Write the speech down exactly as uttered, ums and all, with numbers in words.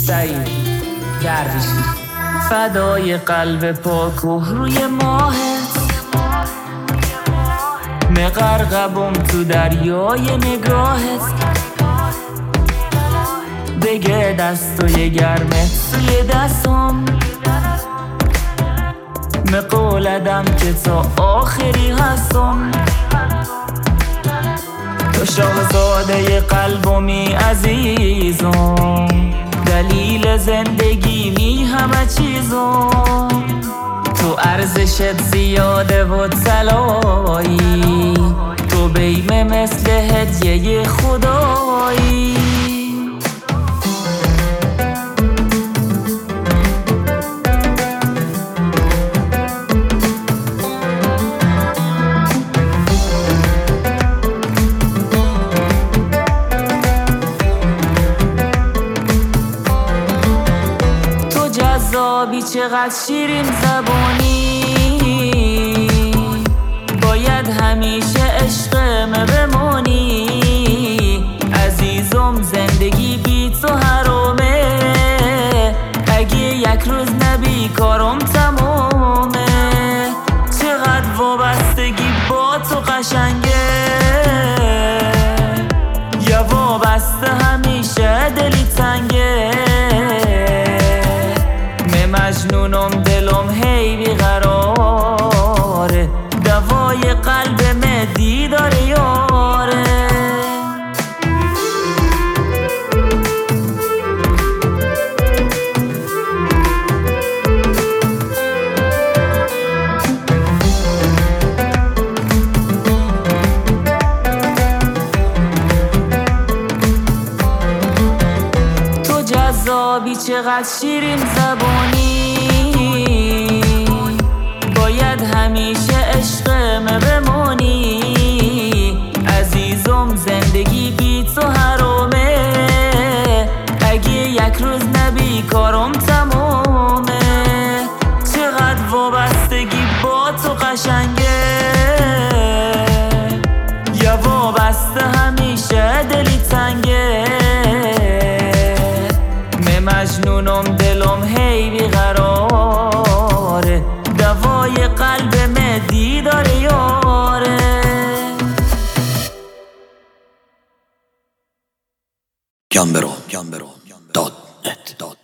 سعید درویشی. فدای قلب پاک و روی ماهت، مغرقبم تو دریای نگاهت. بگه دستای گرمت توی دستم، مقولدم که تا آخری هستم. تو شاهزاده قلبمی عزیزم، دلیل زندگیمی همه چیزم. تو ارزشت زیاده و طلایی، تو بیمه مثل هدیه خدایی. جذابی چقدر شیرین زبانی، باید همیشه عشقم بمانی. عزیزم زندگی بی تو حرامه، اگه یک روز نبی کارم تمامه. چقدر وابستگی با تو قشنگه، یا وابسته همیشه دلی تنگه. مجنونم دلم هی بیقراره، دوای قلبم دیدار یاره. تو جذابی چقدر شیرین زبانی، باید همیشه عشقم بمانی. عزیزم زندگی بی تو حرامه، اگه یک روز نبی کارم تمامه. چقدر وابستگی با تو قشنگه، یا وابسته همیشه دلی تنگه. مجنونم دلم هی بیقراره، دوای قلبم دیدار یاره. گمبرو دات نت